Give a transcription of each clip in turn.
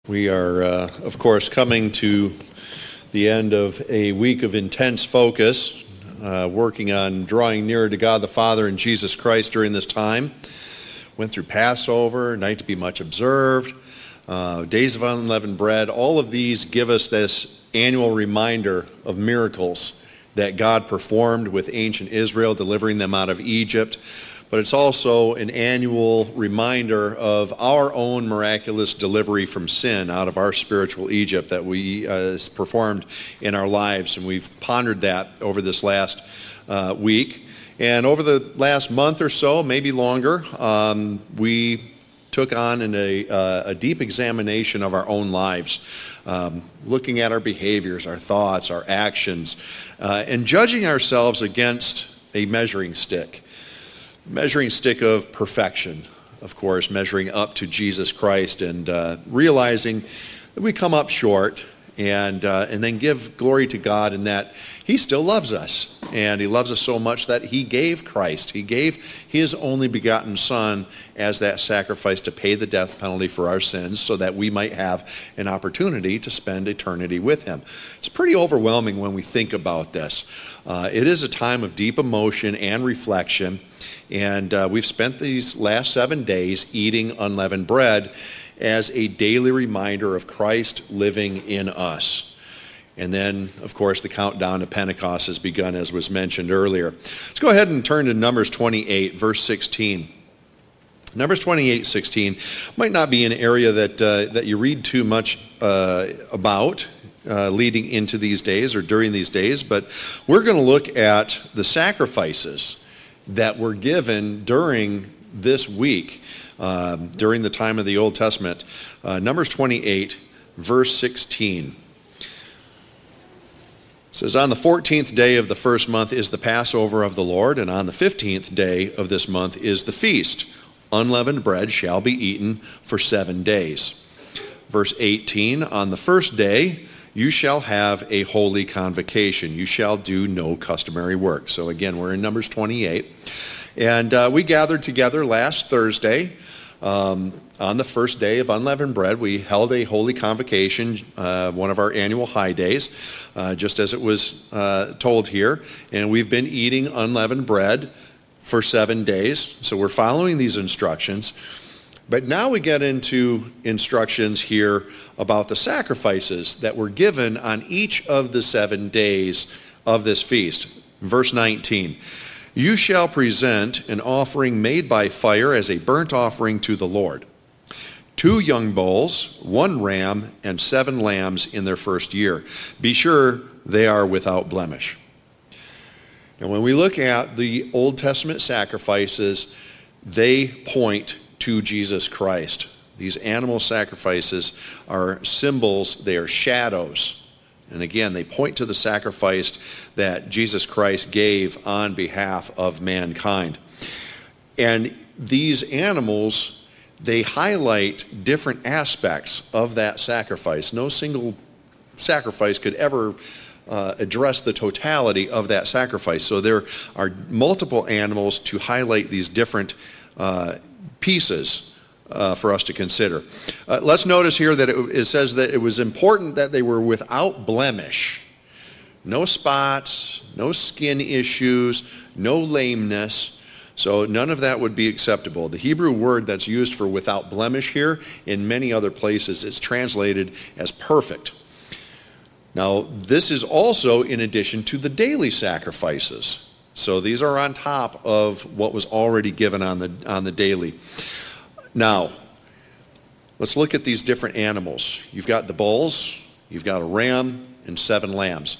We are, of course, coming to the end of a week of intense focus, working on drawing nearer to God the Father and Jesus Christ during this time. Went through Passover, Night to be Much Observed, Days of Unleavened Bread. All of these give us this annual reminder of miracles that God performed with ancient Israel, delivering them out of Egypt. But it's also an annual reminder of our own miraculous delivery from sin out of our spiritual Egypt that we performed in our lives. And we've pondered that over this last week. And over the last month or so, maybe longer, we took on a deep examination of our own lives, looking at our behaviors, our thoughts, our actions, and judging ourselves against a measuring stick of perfection, of course, measuring up to Jesus Christ and realizing that we come up short and then give glory to God in that He still loves us. And He loves us so much that He gave Christ. He gave His only begotten Son as that sacrifice to pay the death penalty for our sins so that we might have an opportunity to spend eternity with Him. It's pretty overwhelming when we think about this. It is a time of deep emotion and reflection. And we've spent these last 7 days eating unleavened bread as a daily reminder of Christ living in us. And then, of course, the countdown to Pentecost has begun, as was mentioned earlier. Let's go ahead and turn to Numbers 28, verse 16. Numbers 28:16 might not be an area that you read too much about leading into these days or during these days, but we're going to look at the sacrifices that were given during this week, during the time of the Old Testament. Numbers 28, verse 16. It says, "On the 14th day of the first month is the Passover of the Lord, and on the 15th day of this month is the feast. Unleavened bread shall be eaten for 7 days." Verse 18, "On the first day you shall have a holy convocation. You shall do no customary work." So again, we're in Numbers 28. And we gathered together last Thursday on the first day of unleavened bread. We held a holy convocation, one of our annual high days, just as it was told here. And we've been eating unleavened bread for 7 days. So we're following these instructions. But now we get into instructions here about the sacrifices that were given on each of the 7 days of this feast. Verse 19, "You shall present an offering made by fire as a burnt offering to the Lord. 2 young bulls, 1 ram, and 7 lambs in their first year. Be sure they are without blemish." Now, when we look at the Old Testament sacrifices, they point to Jesus Christ. These animal sacrifices are symbols, they are shadows. And again, they point to the sacrifice that Jesus Christ gave on behalf of mankind. And these animals, they highlight different aspects of that sacrifice. No single sacrifice could ever address the totality of that sacrifice. So there are multiple animals to highlight these different pieces for us to consider. Let's notice here that it says that it was important that they were without blemish. No spots, no skin issues, no lameness. So none of that would be acceptable. The Hebrew word that's used for without blemish here, in many other places, it's translated as perfect. Now, this is also in addition to the daily sacrifices. So these are on top of what was already given on the daily. Now, let's look at these different animals. You've got the bulls, you've got a ram, and 7 lambs.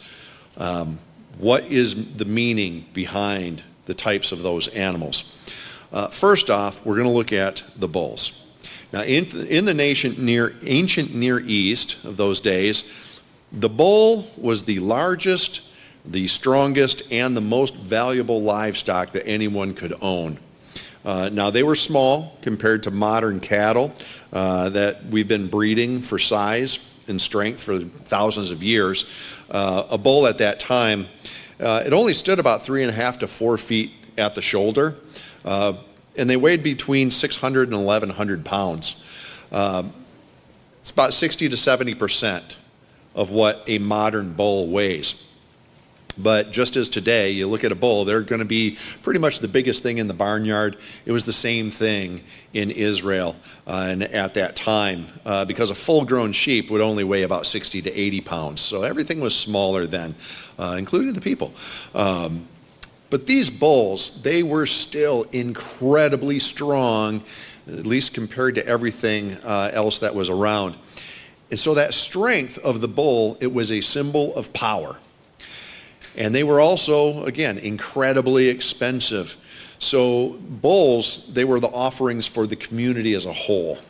What is the meaning behind the types of those animals? First off, we're going to look at the bulls. Now, in the ancient Near East of those days, the bull was the largest, the strongest, and the most valuable livestock that anyone could own. Now, they were small compared to modern cattle that we've been breeding for size and strength for thousands of years. A bull at that time, it only stood about 3.5 to 4 feet at the shoulder, and they weighed between 600 and 1,100 pounds. It's about 60 to 70% of what a modern bull weighs. But just as today, you look at a bull, they're going to be pretty much the biggest thing in the barnyard. It was the same thing in Israel and at that time, because a full-grown sheep would only weigh about 60 to 80 pounds. So everything was smaller then, including the people. But these bulls, they were still incredibly strong, at least compared to everything else that was around. And so that strength of the bull, it was a symbol of power. And they were also, again, incredibly expensive. So bulls, they were the offerings for the community as a whole,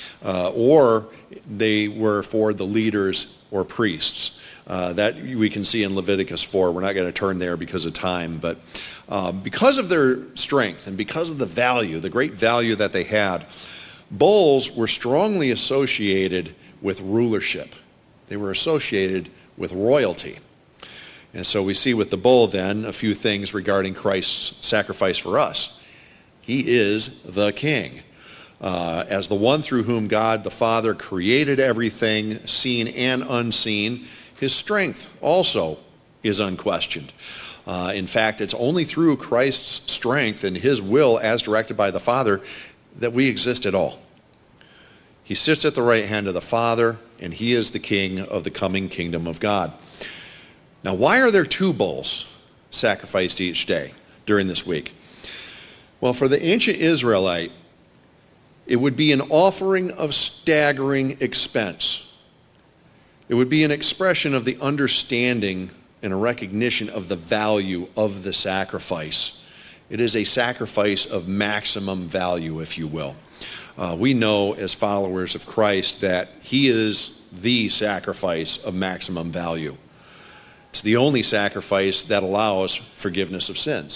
or they were for the leaders or priests. That we can see in Leviticus 4. We're not going to turn there because of time, but because of their strength and because of the value, the great value that they had, bulls were strongly associated with rulership. They were associated with royalty. And so we see with the bull then a few things regarding Christ's sacrifice for us. He is the king. As the one through whom God the Father created everything, seen and unseen, his strength also is unquestioned. In fact, it's only through Christ's strength and his will as directed by the Father that we exist at all. He sits at the right hand of the Father, and he is the king of the coming kingdom of God. Now, why are there two bulls sacrificed each day during this week? Well, for the ancient Israelite, it would be an offering of staggering expense. It would be an expression of the understanding and a recognition of the value of the sacrifice. It is a sacrifice of maximum value, if you will. We know as followers of Christ that he is the sacrifice of maximum value. It's the only sacrifice that allows forgiveness of sins.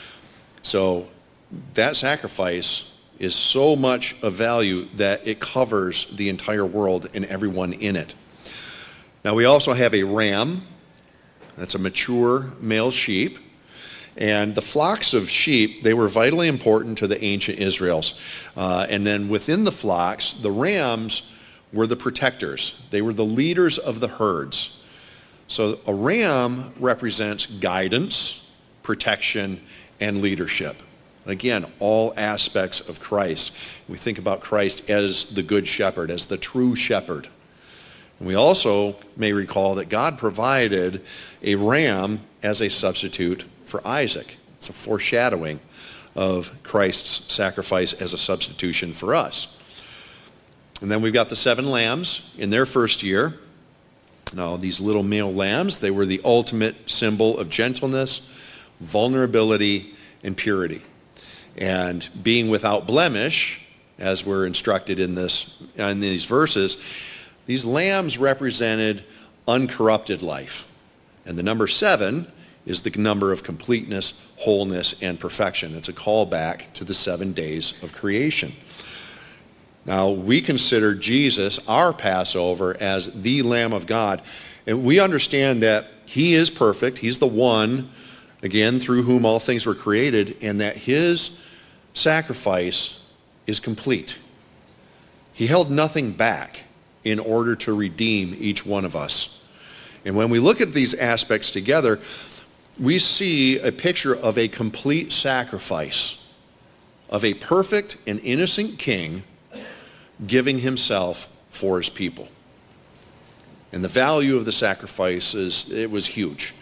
So that sacrifice is so much of value that it covers the entire world and everyone in it. Now we also have a ram. That's a mature male sheep. And the flocks of sheep, they were vitally important to the ancient Israels. And then within the flocks, the rams were the protectors. They were the leaders of the herds. So a ram represents guidance, protection, and leadership. Again, all aspects of Christ. We think about Christ as the good shepherd, as the true shepherd. And we also may recall that God provided a ram as a substitute for Isaac. It's a foreshadowing of Christ's sacrifice as a substitution for us. And then we've got the 7 lambs in their first year. Now, these little male lambs, they were the ultimate symbol of gentleness, vulnerability, and purity. And being without blemish, as we're instructed in these verses, these lambs represented uncorrupted life. And the number 7 is the number of completeness, wholeness, and perfection. It's a callback to the 7 days of creation. Now, we consider Jesus, our Passover, as the Lamb of God. And we understand that he is perfect. He's the one, again, through whom all things were created, and that his sacrifice is complete. He held nothing back in order to redeem each one of us. And when we look at these aspects together, we see a picture of a complete sacrifice, of a perfect and innocent king giving himself for his people. And the value of the sacrifice it was huge.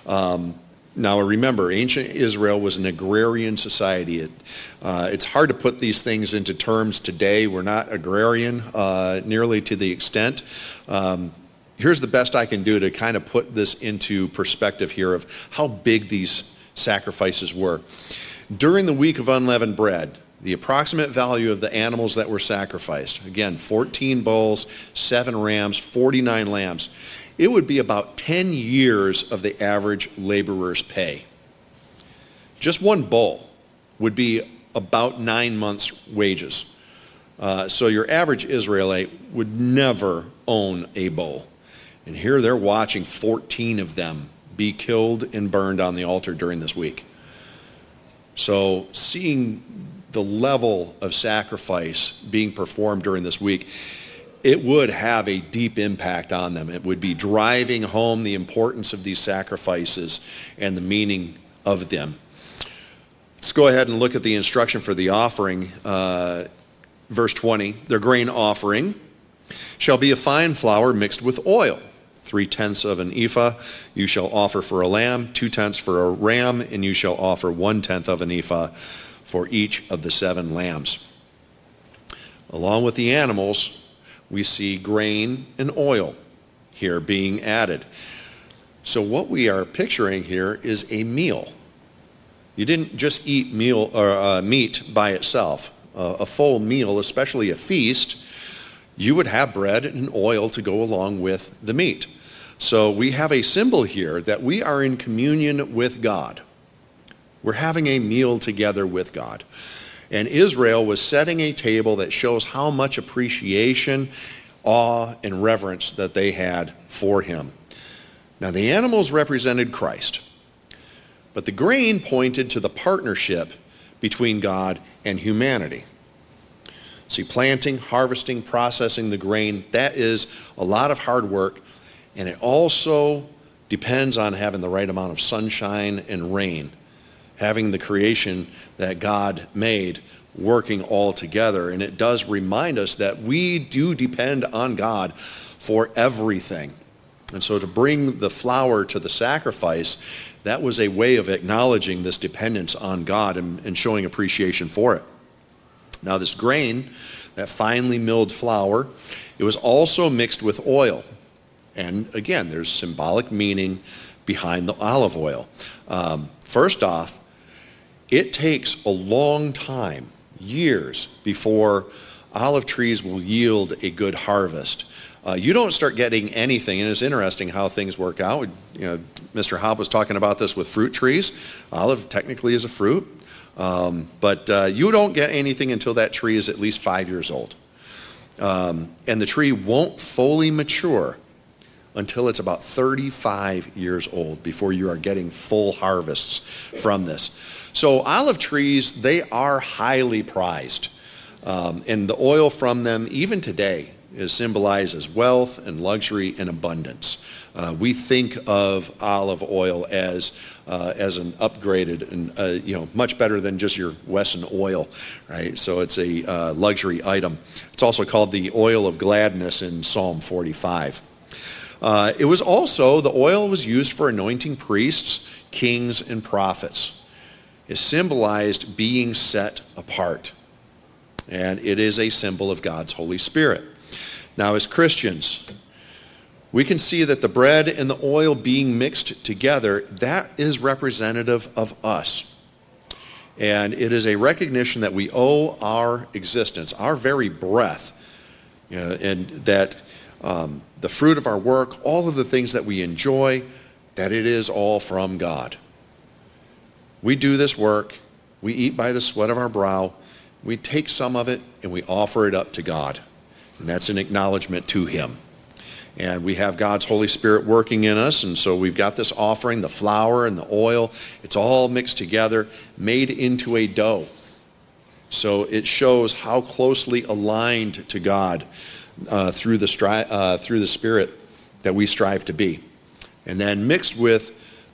Now remember, ancient Israel was an agrarian society. It's hard to put these things into terms today. We're not agrarian nearly to the extent. Here's the best I can do to kind of put this into perspective here of how big these sacrifices were. During the week of unleavened bread, the approximate value of the animals that were sacrificed, again, 14 bulls, 7 rams, 49 lambs, it would be about 10 years of the average laborer's pay. Just one bull would be about 9 months' wages. So your average Israelite would never own a bull. And here they're watching 14 of them be killed and burned on the altar during this week. So seeing the level of sacrifice being performed during this week, it would have a deep impact on them. It would be driving home the importance of these sacrifices and the meaning of them. Let's go ahead and look at the instruction for the offering. Verse 20, their grain offering shall be a fine flour mixed with oil. 3/10 of an ephah you shall offer for a lamb, 2/10 for a ram, and you shall offer 1/10 of an ephah for each of the 7 lambs. Along with the animals, we see grain and oil here being added. So what we are picturing here is a meal. You didn't just eat meat by itself. A full meal, especially a feast, you would have bread and oil to go along with the meat. So we have a symbol here that we are in communion with God. We're having a meal together with God. And Israel was setting a table that shows how much appreciation, awe, and reverence that they had for him. Now the animals represented Christ, but the grain pointed to the partnership between God and humanity. See, planting, harvesting, processing the grain, that is a lot of hard work, and it also depends on having the right amount of sunshine and rain, having the creation that God made working all together. And it does remind us that we do depend on God for everything. And so to bring the flour to the sacrifice, that was a way of acknowledging this dependence on God and showing appreciation for it. Now this grain, that finely milled flour, it was also mixed with oil. And again, there's symbolic meaning behind the olive oil. First off, it takes a long time, years, before olive trees will yield a good harvest. You don't start getting anything, and it's interesting how things work out. Mr. Hobb was talking about this with fruit trees. Olive technically is a fruit, but you don't get anything until that tree is at least 5 years old. And the tree won't fully mature until it's about 35 years old before you are getting full harvests from this. So olive trees, they are highly prized. And the oil from them, even today, is symbolized as wealth and luxury and abundance. We think of olive oil as an upgraded and much better than just your Wesson oil, right? So it's a luxury item. It's also called the oil of gladness in Psalm 45. It was also, the oil was used for anointing priests, kings, and prophets. It symbolized being set apart. And it is a symbol of God's Holy Spirit. Now, as Christians, we can see that the bread and the oil being mixed together, that is representative of us. And it is a recognition that we owe our existence, our very breath, and that the fruit of our work, all of the things that we enjoy, that it is all from God. We do this work, we eat by the sweat of our brow, we take some of it and we offer it up to God. And that's an acknowledgement to him. And we have God's Holy Spirit working in us, and so we've got this offering, the flour and the oil. It's all mixed together, made into a dough. So it shows how closely aligned to God through the Spirit that we strive to be. And then mixed with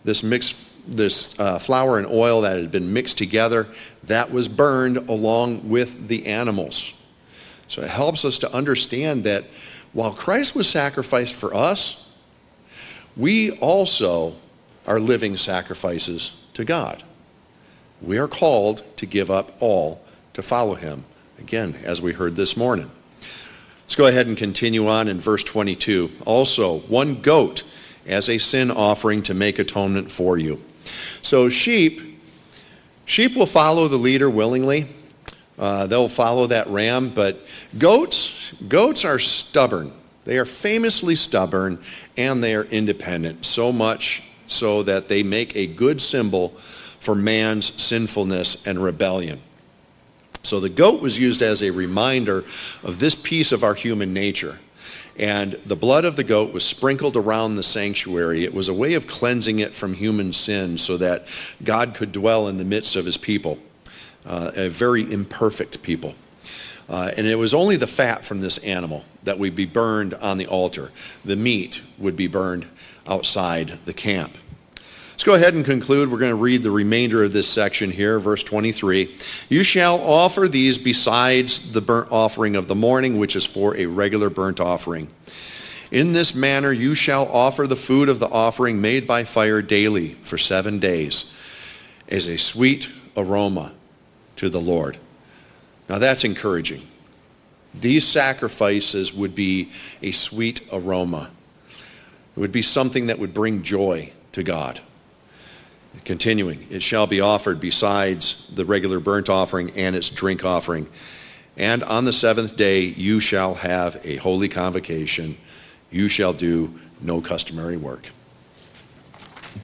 this flour and oil that had been mixed together, that was burned along with the animals. So it helps us to understand that while Christ was sacrificed for us, we also are living sacrifices to God. We are called to give up all to follow him, again, as we heard this morning. Let's go ahead and continue on in verse 22. Also, 1 goat as a sin offering to make atonement for you. So sheep will follow the leader willingly. They'll follow that ram, but goats are stubborn. They are famously stubborn, and they are independent, so much so that they make a good symbol for man's sinfulness and rebellion. So the goat was used as a reminder of this piece of our human nature. And the blood of the goat was sprinkled around the sanctuary. It was a way of cleansing it from human sin so that God could dwell in the midst of his people. A very imperfect people. And it was only the fat from this animal that would be burned on the altar. The meat would be burned outside the camp. Let's go ahead and conclude. We're going to read the remainder of this section here, verse 23. You shall offer these besides the burnt offering of the morning, which is for a regular burnt offering. In this manner you shall offer the food of the offering made by fire daily for 7 days as a sweet aroma to the Lord. Now that's encouraging. These sacrifices would be a sweet aroma. It would be something that would bring joy to God. Continuing, it shall be offered besides the regular burnt offering and its drink offering. And on the 7th day you shall have a holy convocation. You shall do no customary work.